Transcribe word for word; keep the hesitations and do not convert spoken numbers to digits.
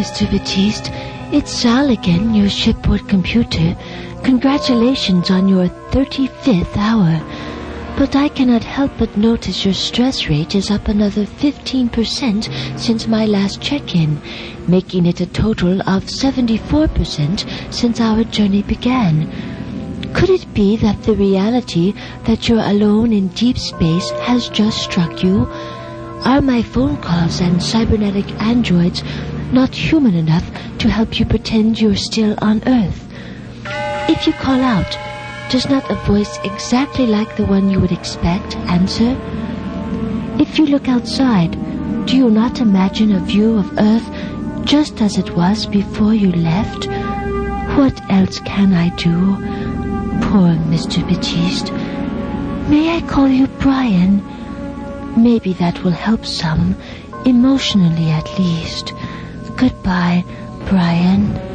Mister Batiste. It's Sal again, your shipboard computer. Congratulations on your thirty-fifth hour. But I cannot help but notice your stress rate is up another fifteen percent since my last check-in, making it a total of seventy-four percent since our journey began. Could it be that the reality that you're alone in deep space has just struck you? Are my phone calls and cybernetic androids not human enough to help you pretend you're still on Earth? If you call out, does not a voice exactly like the one you would expect answer? If you look outside, do you not imagine a view of Earth just as it was before you left? What else can I do? Poor Mister Batiste. May I call you Brian? Maybe that will help some, emotionally at least. Goodbye, Brian.